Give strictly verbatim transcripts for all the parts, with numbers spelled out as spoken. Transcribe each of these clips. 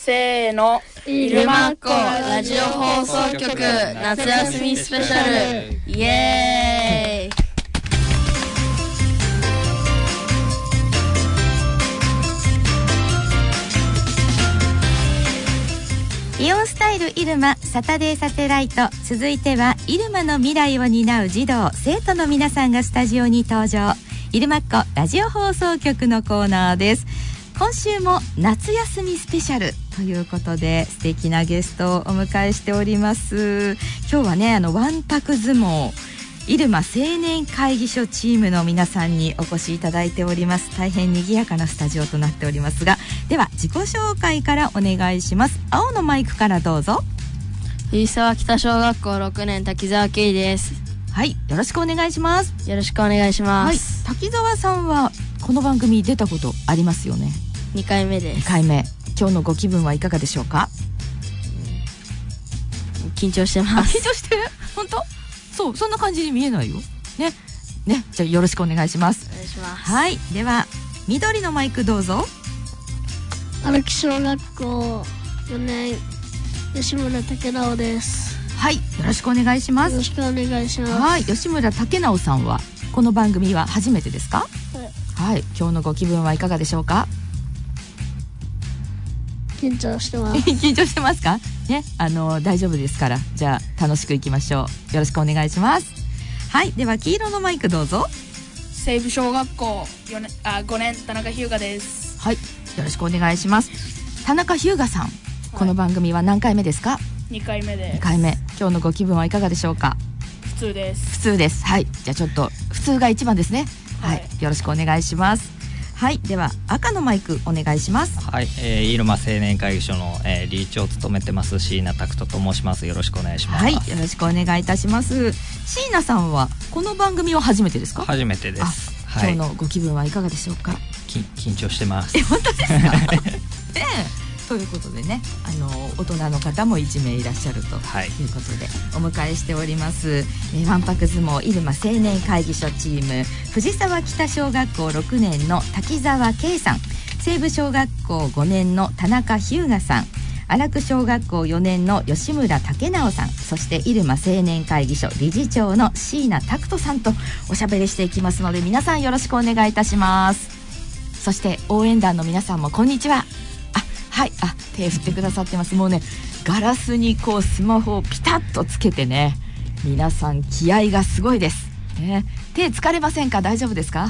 せーの、 イルマッコラジオ放送局夏休みスペシャル、イエーイ。 イオンスタイルイルマサタデーサテライト、続いてはイルマの未来を担う児童生徒の皆さんがスタジオに登場。イルマッコラジオ放送局のコーナーです。今週も夏休みスペシャルということで素敵なゲストをお迎えしております。今日はね、あのわんぱく相撲イルマ青年会議所チームの皆さんにお越しいただいております。大変賑やかなスタジオとなっておりますが、では自己紹介からお願いします。青のマイクからどうぞ。 藤沢北小学校ろくねん滝沢圭です。 はい、よろしくお願いします。 よろしくお願いします。 はい、滝沢さんはこの番組出たことありますよね。 にかいめです。 にかいめ。今日のご気分はいかがでしょうか。 緊張してます。 緊張してる？本当？そう、そんな感じに見えないよね。ね、じゃあよろしくお願いします。 お願いします。 はい、では緑のマイクどうぞ。 荒木小学校よねん吉村武直です。 はい、よろしくお願いします。 よろしくお願いします。 はい、吉村武直さんはこの番組は初めてですか？はい、はい、今日のご気分はいかがでしょうか？ 緊張してます。 緊張してますかね。あの大丈夫ですから、じゃあ楽しくいきましょう。よろしくお願いします。はい、では黄色のマイクどうぞ。 西部小学校よねんあごねん田中日向です。 はい、よろしくお願いします。田中日向さん、はい、この番組は何回目ですか？ にかいめです。 にかいめ。今日のご気分はいかがでしょうか？ 普通です。 普通です。はい、じゃあちょっと普通が一番ですね。はい、はい、よろしくお願いします。はい、では赤のマイクお願いします。 はい、えー、イルマ青年会議所の、えー、理事長を務めてます椎名拓人と申します。よろしくお願いします。 はい、よろしくお願いいたします。椎名さんはこの番組は初めてですか？初めてです。 はい、今日のご気分はいかがでしょうか？ き緊張してます。 え、本当ですか？ねということでね、あの大人の方もいちめいいらっしゃるということで、はい、お迎えしております。えー、わんぱく相撲イルマ青年会議所チーム、藤沢北小学校ろくねんの滝沢圭さん、西部小学校ごねんの田中日向さん、荒久小学校よねんの吉村武直さん、そしてイルマ青年会議所理事長の椎名拓人さんとおしゃべりしていきますので、皆さんよろしくお願いいたします。そして応援団の皆さんもこんにちは。はい、あ、手振ってくださってます。もうね、ガラスにこうスマホをピタッとつけてね、皆さん気合がすごいです、ね、手疲れませんか？大丈夫ですか？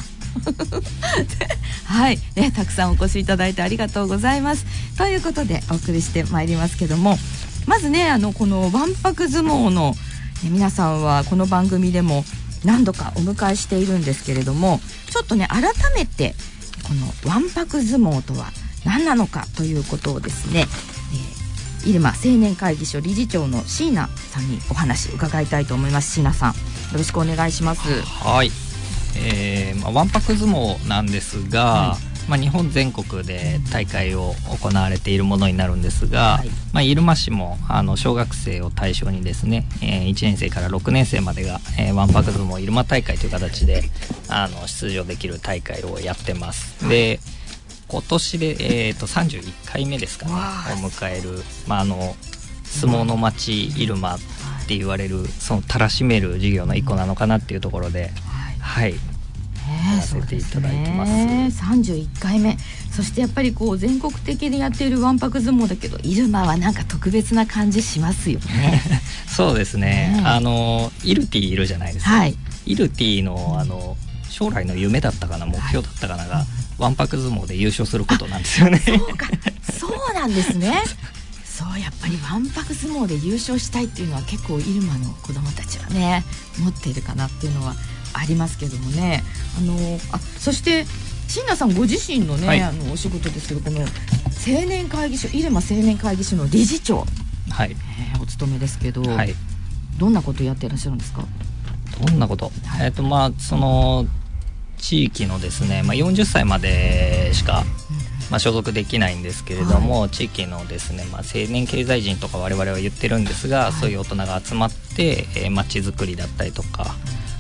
はい、ね、たくさんお越しいただいてありがとうございます。ということでお送りしてまいりますけども、まずね、あのこのわんぱく相撲の、ね、皆さんはこの番組でも何度かお迎えしているんですけれども、ちょっとね改めてこのわんぱく相撲とは何なのかということをですね、えー、イルマ青年会議所理事長の椎名さんにお話伺いたいと思います。椎名さん、よろしくお願いします。 はい、えーまあ、わんぱく相撲なんですが、はい、まあ、日本全国で大会を行われているものになるんですが、はい、まあ、入間市もあの小学生を対象にですね、えー、いちねん生からろくねん生までが、えー、わんぱく相撲入間大会という形であの出場できる大会をやってます。はい、で今年で、えー、とさんじゅういっかいめですかね、を迎える、まあ、あの相撲の町入間って言われる、そのたらしめる事業の一個なのかなっていうところで、はい、やらせていただいてます。 ね、さんじゅういっかいめ。そしてやっぱりこう全国的でやっているわんぱく相撲だけど、入間はなんか特別な感じしますよね。 そうですね、ね、あのイルティいるじゃないですか、はい、イルティの、あの将来の夢だったかな、目標だったかなが、はい、わんぱく相撲で優勝することなんですよね。 そうか、そうなんですね。そう、やっぱりわんぱく相撲で優勝したいっていうのは結構入間の子どもたちはね持っているかなっていうのはありますけどもね。あのあそして椎名さんご自身のね、はい、あのお仕事ですけど、この青年会議所入間青年会議所の理事長、はい、えー、お務めですけど、はい、どんなことをやっていらっしゃるんですか？ どんなこと、はい、えーとまあその地域のですね、まあ、よんじゅっさいまでしか、まあ、所属できないんですけれども、はい、地域のですね、まあ、青年経済人とか我々は言ってるんですが、はい、そういう大人が集まって、えー、街づくりだったりとか、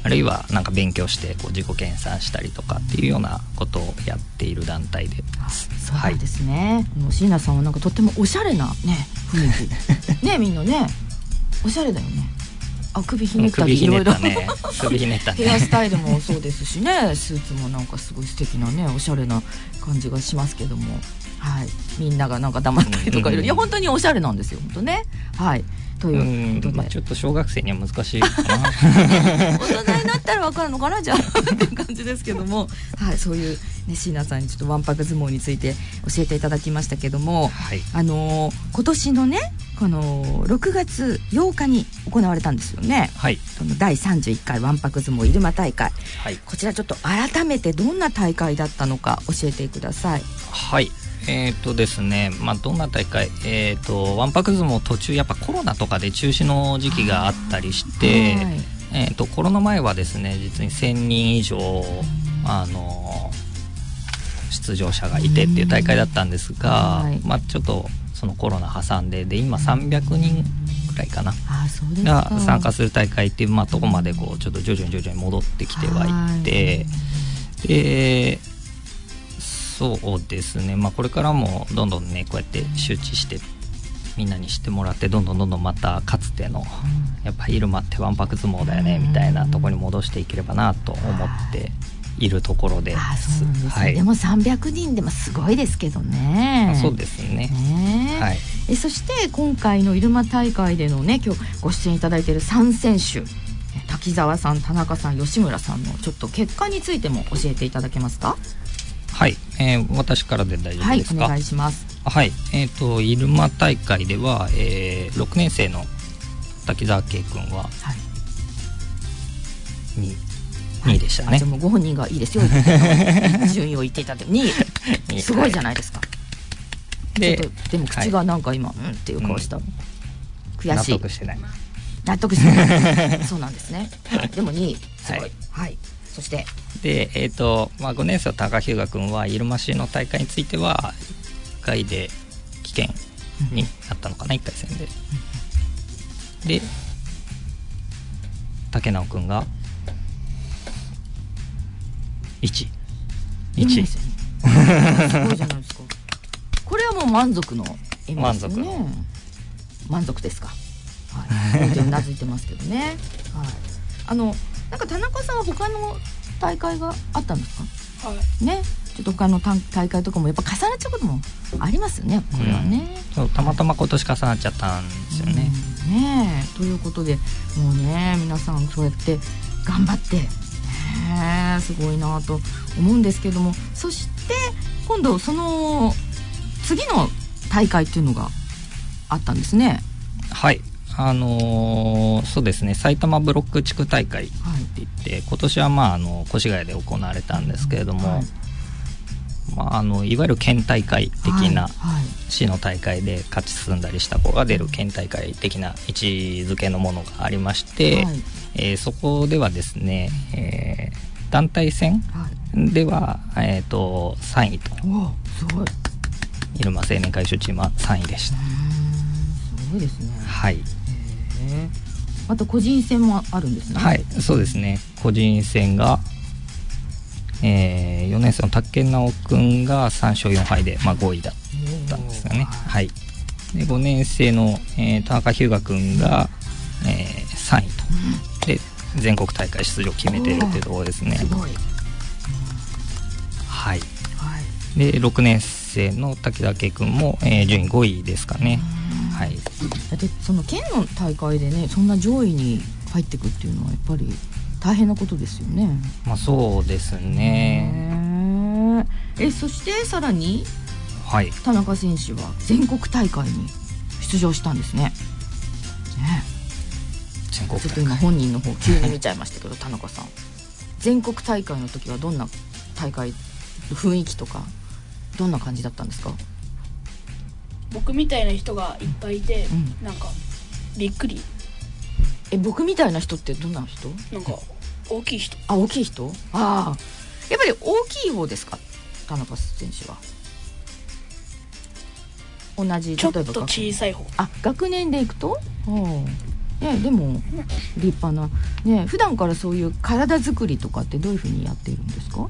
あるいはなんか勉強してこう自己研鑽したりとかっていうようなことをやっている団体です。 そうなんですね、はい、椎名さんはなんかとってもおしゃれな、ね、雰囲気ね、みんなねおしゃれだよね。あ、首ひねったりいろいろ首ひねったねヘアスタイルもそうですしね、スーツもなんかすごい素敵なねおしゃれな感じがしますけども、はい、みんながなんか黙ったりとか、うんうん、いや本当におしゃれなんですよ本当ね。はい、ということで、 まあ、ちょっと小学生には難しいかな大人になったら分かるのかなじゃあっていう感じですけども、はい、そういうね椎名さんにちょっとわんぱく相撲について教えていただきましたけども、はい、あのー、今年のねこのろくがつようかに行われたんですよね、はい、そのだいさんじゅういっかいわんぱく相撲入間大会、はい、こちらちょっと改めてどんな大会だったのか教えてください。 はい、えーとですねまあ、どんな大会、えーとわんぱく相撲途中やっぱコロナとかで中止の時期があったりして、はい、えーとコロナ前はですね実にせんにん以上あの出場者がいてっていう大会だったんですが、はい、まあ、ちょっとそのコロナ挟んでで今さんびゃくにんくらいかな、 あ、そうですか、 が参加する大会っていう、まあ、とこまでこうちょっと徐々に徐々に戻ってきてはいて、でそうですね、まあ、これからもどんどんねこうやって周知してみんなに知ってもらってどんどんどんどんまたかつてのやっぱ入間ってわんぱく相撲だよねみたいなところに戻していければなと思っているところです。 あ、そうなんですね、はい、でもさんびゃくにんでもすごいですけどね。 そうですね、 ね、はい、えそして今回の入間大会でのね今日ご出演いただいているさん選手、滝沢さん、田中さん、吉村さんのちょっと結果についても教えていただけますか。 はい、えー、私からで大丈夫ですか。 はい、お願いします。はい、 えーと入間大会では、えー、ろくねん生の滝沢圭君は、はい、ににいでしたね。 はい、じゃあもうご本人がいいですよ順位を言っていただいてにいすごいじゃないですか。で, ちょっとでも口がなんか今、はい、うんっていう顔した、うん、悔しい。 納得してない納得してないそうなんですね、はい、でもにいすごい、はいはい、そしてで、えーとまあ、ごねん生の高日向君は入間市の大会についてはいっかいで棄権になったのかな、うん、いっかい戦で、うん、で竹直君がいちいいちいすごいじゃないですか。これはもう満足の意味ですね。満足の満足ですか。はい、うなずいてますけどね、はい、あのなんか田中さんは他の大会があったんですか。はいね、ちょっと他の大会とかもやっぱ重なっちゃうこともありますよねこれはね、 うん、そうたまたま今年重なっちゃったんですよね、 うん、ねということでもうね皆さんそうやって頑張ってねすごいなと思うんですけども、そして今度その次の大会っていうのがあったんですね。 はい、あのー、そうですね、埼玉ブロック地区大会って言って、はい、今年は、まあ、あの越谷で行われたんですけれども、はいまあ、あのいわゆる県大会的な市の大会で勝ち進んだりした子が出る県大会的な位置づけのものがありまして、はいえー、そこではですね、えー、団体戦では、えー、とさんいと、 すごい入間青年会所チームはさんいでした。 すごいですね。 はい。 あと個人戦もあるんですね。 はい、そうですね。個人戦が、えー、よねん生の竹直くんがさん勝よん敗で、まあ、ごいだったんですよね。はい。でごねん生の、えー、田中日向くんが、えー、さんいと、うん、で全国大会出場を決めているというところですね。 すごい。 はい。はい。でろくねん生の滝沢くんも、えー、順位ごいですかね。はい、 だってその県の大会でねそんな上位に入っていくっていうのはやっぱり大変なことですよね。 まあそうですね。 えそしてさらに、 はい、 田中選手は全国大会に出場したんですね。ね全国大会ちょっと今本人の方急に見ちゃいましたけど田中さん全国大会の時はどんな大会雰囲気とかどんな感じだったんですか。 僕みたいな人がいっぱいいて、うん、なんかびっくり。 え僕みたいな人ってどんな人。 なんか大きい人。 あ大きい人。ああやっぱり大きい方ですか田中選手は。同じちょっと小さい方。 あ学年でいくとね、でも立派な、ね、普段からそういう体作りとかってどういうふうにやっているんですか？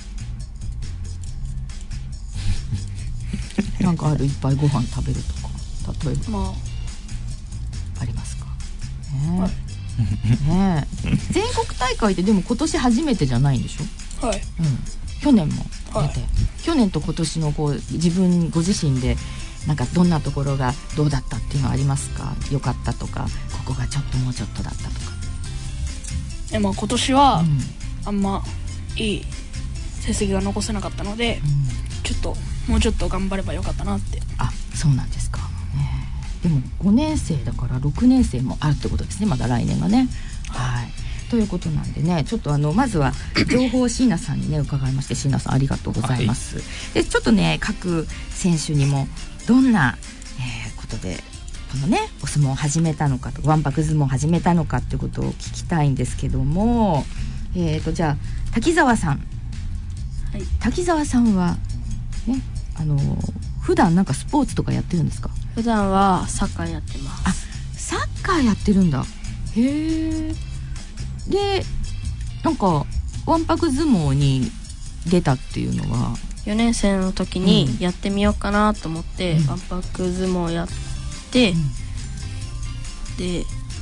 なんかある、いっぱいご飯食べるとか例えば、まあ、ありますか？ね、はいね、全国大会ってでも今年初めてじゃないんでしょ？はい、うん、去年も出て、はい、去年と今年のこう自分ご自身でなんかどんなところがどうだったっていうのはありますか？良かったとか、ここがちょっともうちょっとだったとか。 え、まあ、今年はあんまいい成績が残せなかったので、うん、ちょっともうちょっと頑張ればよかったなって。 あ、そうなんですか、ね、でもごねん生だからろくねん生もあるってことですね、まだ来年がね。はい、ということなんでね、ちょっとあのまずは情報を椎名さんにね伺いまして、椎名さんありがとうございます、はい、でちょっとね各選手にもどんな、えー、ことでこのねお相撲を始めたのかと、わんぱく相撲を始めたのかっていうことを聞きたいんですけども、えーとじゃあ滝沢さん、はい、滝沢さんはね、あの普段なんかスポーツとかやってるんですか？ 普段はサッカーやってます。 あ、サッカーやってるんだ。へえ。でなんかわんぱく相撲に出たっていうのはよねん生の時にやってみようかなと思って、うん、わんぱく相撲やって、うん、で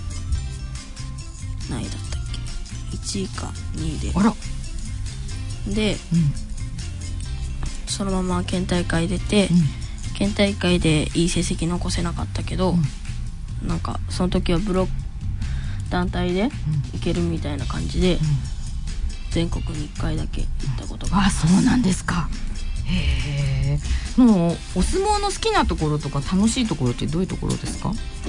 何位だったっけ、いちいかにいで、 あらで、うん、そのまま県大会出て、うん、県大会でいい成績残せなかったけど、うん、なんかその時はブロック団体で行けるみたいな感じで、うん、全国にいっかいだけ行ったことがあります。 あ、そうなんですか。へえ。もうお相撲の好きなところとか楽しいところってどういうところですか？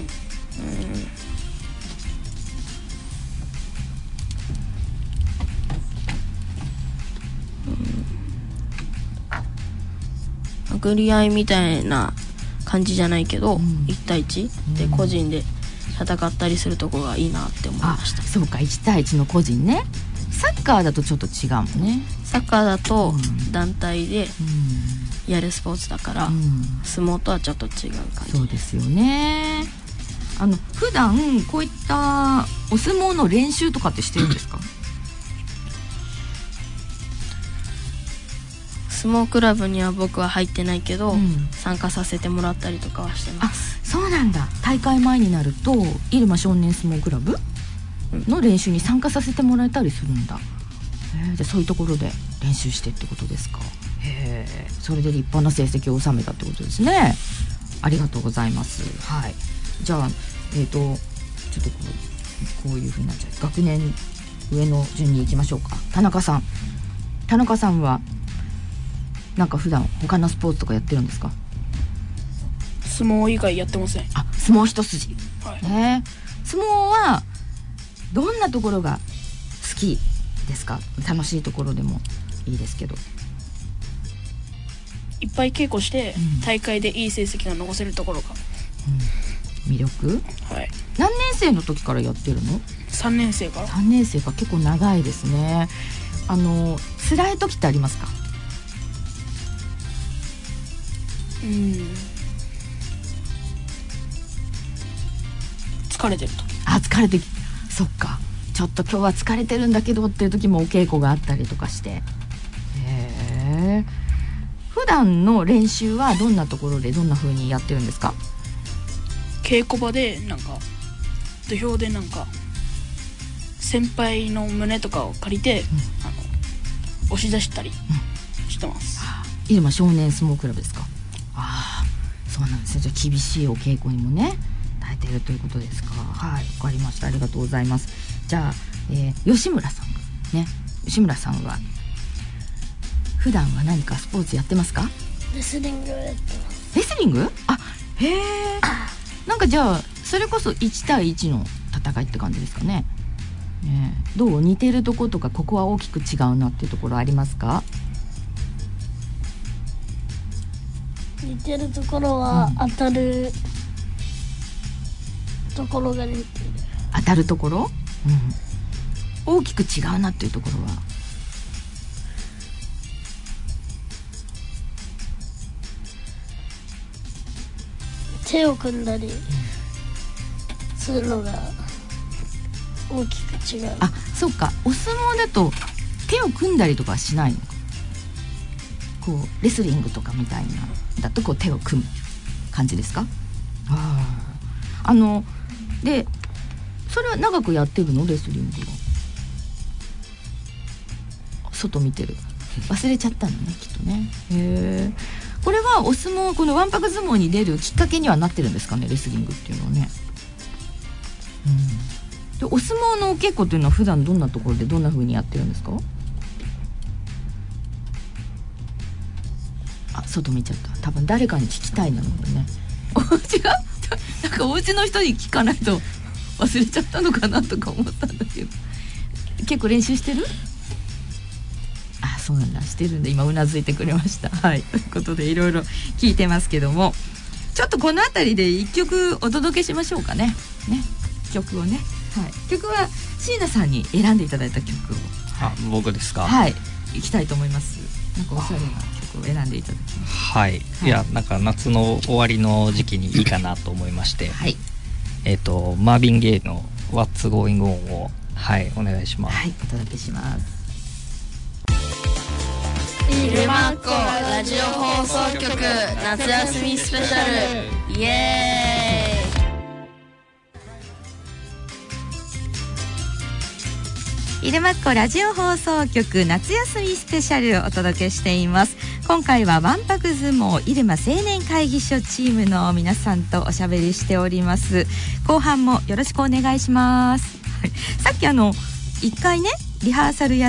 うん、殴り合いみたいな感じじゃないけど、うん、いち対いちで個人で戦ったりするところがいいなって思いました。 あ、そうか、いち対いちの個人ね。サッカーだとちょっと違うもんね。 サッカーだと団体でやるスポーツだから、うん、相撲とはちょっと違う感じ。 そうですよね。あの普段こういったお相撲の練習とかってしてるんですか？ 相撲クラブには僕は入ってないけど、うん、参加させてもらったりとかはしてます。 あ、そうなんだ。大会前になると入間少年相撲クラブの練習に参加させてもらえたりするんだ。へえ、じゃあそういうところで練習してってことですか？へえ、それで立派な成績を収めたってことですね。ありがとうございます。はい。じゃあえっとちょっとこう、こういう風になっちゃう。学年上の順に行きましょうか。田中さん。田中さんはなんか普段他のスポーツとかやってるんですか？ 相撲以外やってません。 あ、相撲一筋。 はい。 ね、相撲はどんなところが好きですか？楽しいところでもいいですけど。 いっぱい稽古して、うん、大会でいい成績が残せるところが、 うん、魅力。 はい。 何年生の時からやってるの？ さんねん生から。 さんねん生か、結構長いですね。あの辛い時ってありますか？ うん、疲れてる時。 あ、疲れてき、そっか、ちょっと今日は疲れてるんだけどっていう時もお稽古があったりとかして。へえ。普段の練習はどんなところでどんな風にやってるんですか？ 稽古場でなんか土俵でなんか先輩の胸とかを借りて、うん、あの押し出したりしてます。 うん、入間少年相撲クラブですか？ああ、そうなんですね。じゃあ厳しいお稽古にもね耐えているということですか？はい、わかりました。ありがとうございます。じゃあ、えー、吉村さんね、吉村さんは普段は何かスポーツやってますか？ レスリングやってます。 レスリング？あ、へえ。なんかじゃあそれこそいち対いちの戦いって感じですかね。ね、どう、似てるところとかここは大きく違うなっていうところありますか？ 似てるところは当たるところが似てる。 当たるところ、うん、大きく違うなっていうところは手を組んだりそういうのが大きく違う。 あ、そっか。お相撲だと手を組んだりとかはしないのか。こうレスリングとかみたいなだとこう手を組む感じですか。ああ、あのでそれは長くやってるの？レスリングは。外見てる。忘れちゃったのね、きっとね。へえ。これはお相撲、このわんぱく相撲に出るきっかけにはなってるんですかね、レスリングっていうのはね。うん、でお相撲のお稽古というのは普段どんなところでどんな風にやってるんですか？あ、外見ちゃった。多分誰かに聞きたいなのでね。お家がなんかお家の人に聞かないと忘れちゃったのかなとか思ったんだけど、結構練習してる？あ、そうなんだ、してるんで今うなずいてくれました。はい、ということでいろいろ聞いてますけども、ちょっとこの辺りで一曲お届けしましょうかね。ね、曲をね、はい、曲は椎名さんに選んでいただいた曲を、 あ、僕ですか。 はい、いきたいと思います。なんかおしゃれな曲を選んでいただきます。 はい、はい、いや、なんか夏の終わりの時期にいいかなと思いまして、はい、えっとマービン・ゲイの What's Going On を、はい、お願いします。 はい、お届けします。 イルマッコラジオ放送局夏休みスペシャル、イエーイ。イルマッコラジオ放送局夏休みスペシャルをお届けしています。今回はわんぱく相撲入間青年会議所チームの皆さんとおしゃべりしております。後半もよろしくお願いします。さっきあのいっかいねリハーサルやって、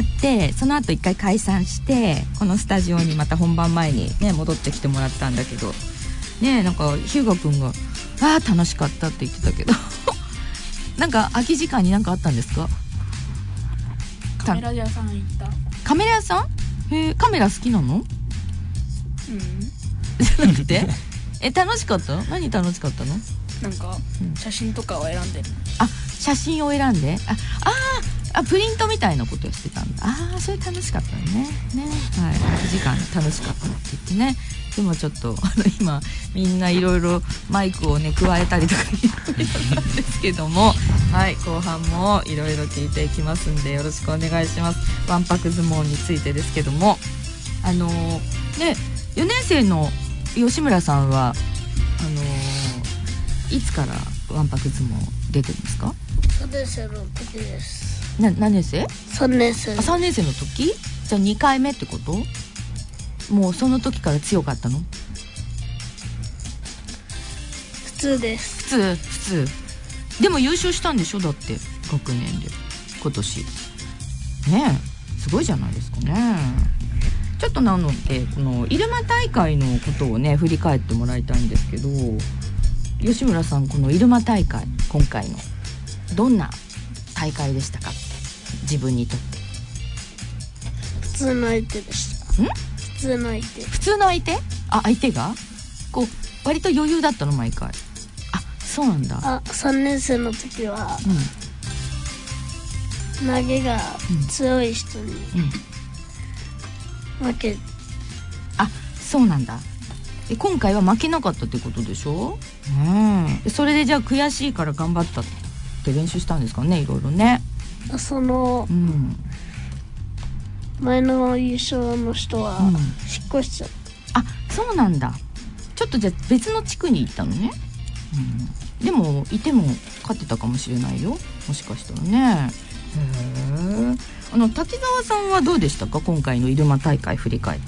その後いっかい解散してこのスタジオにまた本番前にね戻ってきてもらったんだけどね、なんかヒューガくんがあー楽しかったって言ってたけどなんか空き時間に何かあったんですか？ カメラ屋さん行った。 カメラ屋さん？へー、カメラ好きなの？うんじゃなくてえ、楽しかった？何楽しかったの？ なんか、うん、写真とかを選んでる。 あ、写真を選んで、ああーあ、プリントみたいなことをしてたんだ。ああ、それ楽しかったね。ね、はい、空き時間楽しかったって言ってね。でもちょっとあの今みんないろいろマイクをね加えたりとかなんですけども、はい、後半もいろいろ聞いていきますんでよろしくお願いします。わんぱく相撲についてですけども、あのー、ねよねん生の吉村さんはあのー、いつからわんぱく相撲出てるんですか？ さんねん生の時です。 な何年生？ さんねん生。 あ、さんねん生の時？じゃあにかいめってこと？もうその時から強かったの？ 普通です。 普通普通でも優勝したんでしょ？だって学年で今年ねえ、すごいじゃないですかね。ちょっとなのでこの入間大会のことをね振り返ってもらいたいんですけど、吉村さん、この入間大会今回のどんな大会でしたか？自分にとって。 普通の相手でした。 ん？ 普通の相手。 普通の相手？あ、相手がこう割と余裕だったの毎回？あ、そうなんだ。 あ、さんねん生の時は、うん、投げが強い人に負け、うんうん、 あ、そうなんだ。え、今回は負けなかったってことでしょ？うん。それでじゃあ悔しいから頑張ったって練習したんですかね、いろいろね。 その、うん、前の優勝の人は引っ越しちゃった、 うん、あ、そうなんだ。ちょっとじゃあ別の地区に行ったのね、うん、でもいても勝ってたかもしれないよ、もしかしたらね。へえ。あの滝沢さんはどうでしたか、今回の入間大会振り返って。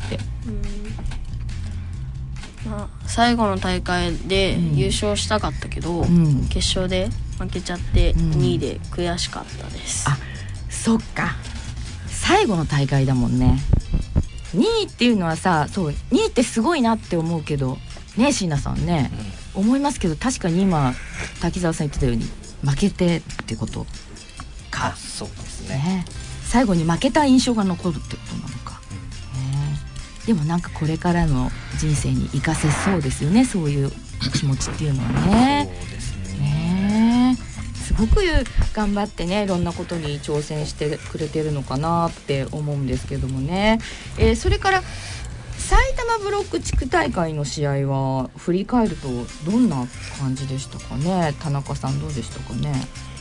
うん、まあ、最後の大会で優勝したかったけど、うん、決勝で負けちゃってにいで悔しかったです、 うん、あ、そっか、最後の大会だもんね。にいっていうのはさ、そうにいってすごいなって思うけどね、椎名さんね、うん、思いますけど、確かに今滝沢さん言ってたように負けてってことか。 そうですね、 ね、最後に負けた印象が残るってことなのか、うんね、でもなんかこれからの人生に生かせそうですよね、そういう気持ちっていうのはね。 そうですね。 ね、すごく頑張ってね、いろんなことに挑戦してくれてるのかなって思うんですけどもね、えー、それから埼玉ブロック地区大会の試合は振り返るとどんな感じでしたかね。田中さんどうでしたかね。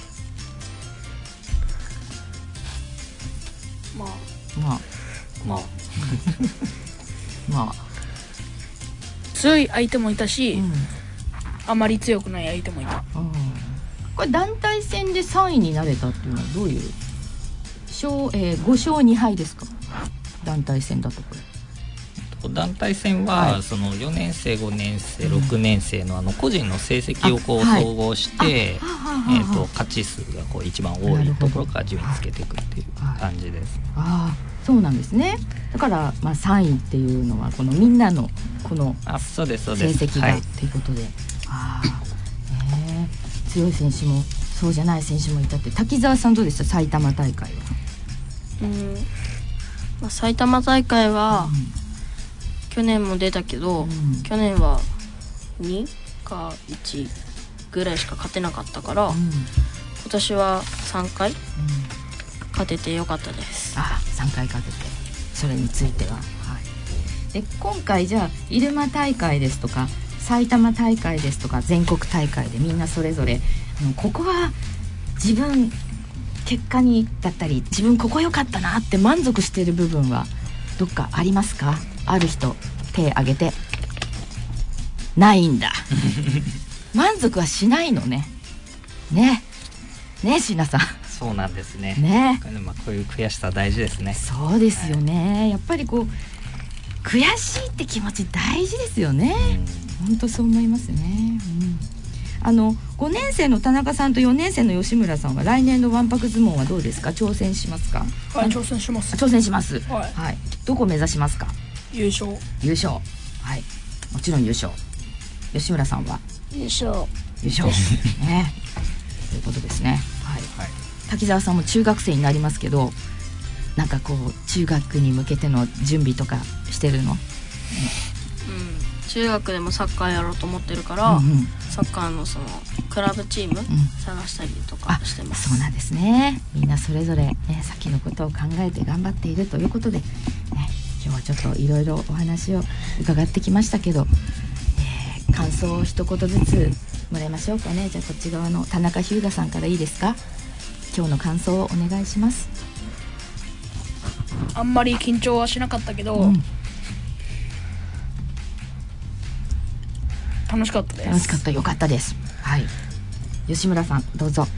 まあまあまあまあ強い相手もいたし、 うん、 あまり強くない相手もいた。 うん、これ団体戦でさんいになれたっていうのはどういう勝、えー、ごしょうにはいですか。団体戦だとこれ団体戦は、はい、そのよねん生ごねん生ろくねん生 の, あの個人の成績をこう総合して、えー、と勝ち数がこう一番多いところから順位つけていくっていう感じです。 ああ、そうなんですね。だから、まあ、さんいっていうのはこのみんなのこの成績がっていうことで、ああ、ね、強い選手もそうじゃない選手もいたって。滝沢さんどうでした埼玉大会は。 うん、まあ、埼玉大会は、うん去年も出たけど、うん、去年はにかいちぐらいしか勝てなかったから、うん、今年はさんかい、うん、勝ててよかったです。 あ、さんかい勝てて、それについては、はい、で今回じゃあ入間大会ですとか埼玉大会ですとか全国大会でみんなそれぞれここは自分結果にだったり自分ここ良かったなって満足している部分はどっかありますか。ある人手挙げて。ないんだ満足はしないのね。ねね椎名さん。 そうなんですね。 ね、 まあ、こういう悔しさ大事ですね。 そうですよね、はい、やっぱりこう悔しいって気持ち大事ですよね。本当そう思いますね、うん、あのごねん生の田中さんとよねん生の吉村さんは来年のわんぱく相撲はどうですか。挑戦しますか。 はい、挑戦します。 挑戦します、 はいはい、どこを目指しますか。 優勝。 優勝、はい、もちろん優勝。吉村さんは優勝。 優勝ねということですね、はいはい、滝沢さんも中学生になりますけどなんかこう中学に向けての準備とかしてるの。うん、 中学でもサッカーやろうと思ってるから、うんうん、サッカーのそのクラブチーム探したりとかしてます、 うん、そうなんですね。みんなそれぞれ、ね、先のことを考えて頑張っているということで、ね、今日はちょっといろいろお話を伺ってきましたけど、えー、感想を一言ずつもらいましょうかね。じゃあこっち側の田中日向さんからいいですか。今日の感想をお願いします。 あんまり緊張はしなかったけど、うん、楽しかったです。 楽しかった、よかったです。はい、吉村さんどうぞ。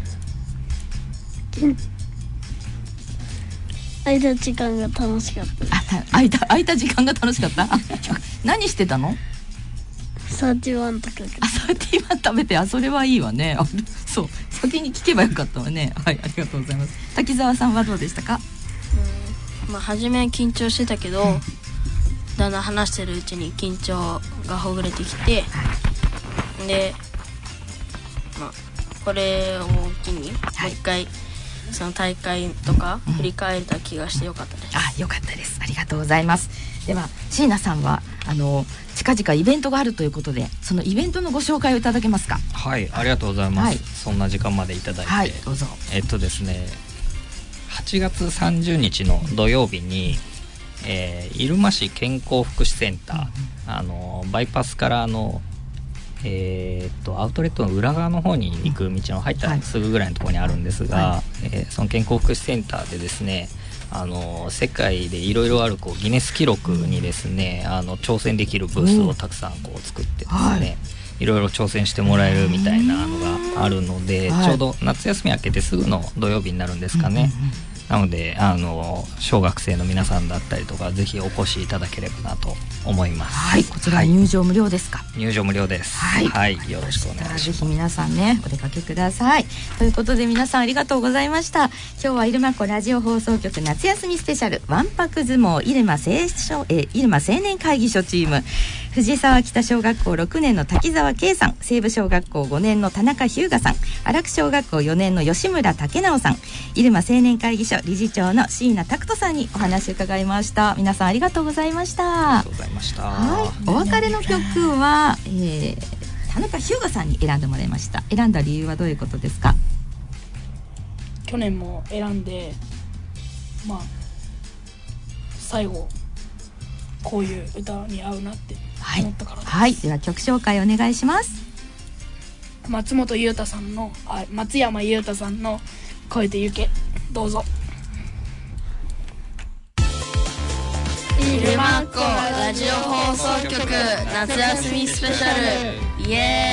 空いた時間が楽しかったです。 あ、空いた空いた時間が楽しかった何してたの。 サーティワンとか。 あ、サーティワン食べて、あ、それはいいわね。あ、そう、先に聞けばよかったわね。はい、ありがとうございます。滝沢さんはどうでしたか。 うん、まあ初め緊張してたけど、うん、だんだん話してるうちに緊張がほぐれてきて、で、まあこれを機にもう一回、はい、その大会とか振り返れた気がしてよかったです、 うん、あ、よかったです。ありがとうございます。では椎名さんはあの近々イベントがあるということで、そのイベントのご紹介をいただけますか。 はい、ありがとうございます、はい、そんな時間までいただいて、 はい、どうぞ。 えっとですねはちがつさんじゅうにちの土曜日に、えー、入間市健康福祉センター、うん、あのバイパスからあのえー、っとアウトレットの裏側の方に行く道の入ったらすぐぐらいのところにあるんですが、はい、えー、その健康福祉センターでですね、あの世界でいろいろあるこうギネス記録にですね、あの挑戦できるブースをたくさんこう作ってですね、はい、いろいろ挑戦してもらえるみたいなのがあるので、はい、ちょうど夏休み明けてすぐの土曜日になるんですかね、うんうんうん、なのであの小学生の皆さんだったりとかぜひお越しいただければなと思います。 はい、こちら入場無料ですか。 はい、入場無料です。はい、はい、よろしくお願いします。 ぜひ皆さんねお出かけください。ということで皆さんありがとうございました。今日は入間湖ラジオ放送局夏休みスペシャルわんぱく相撲入間青え入間青年会議所チーム、藤沢北小学校ろくねんの滝沢圭さん、西部小学校ごねんの田中日向さん、荒木小学校よねんの吉村武直さん、入間青年会議所理事長の椎名拓人さんにお話を伺いました。皆さんありがとうございました。 ありがとうございました。 はい、お別れの曲は、えー、田中日向さんに選んでもらいました。選んだ理由はどういうことですか。 去年も選んで、まあ最後こういう歌に合うなって思ったからです。 はい、はい、では曲紹介お願いします。 松本裕太さんのあ松山裕太さんの越えてゆけ、どうぞ。 イルマッコラジオ放送局夏休みスペシャル、イエーイ。